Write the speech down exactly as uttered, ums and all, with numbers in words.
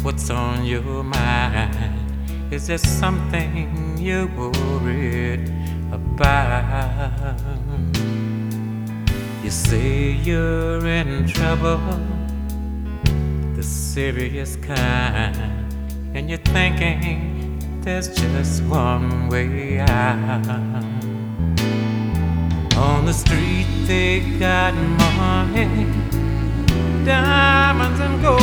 What's on your mind? Is there something you're worried about? You say you're in trouble, the serious kind, and you're thinking there's just one way out. On the street they got money, diamonds and gold.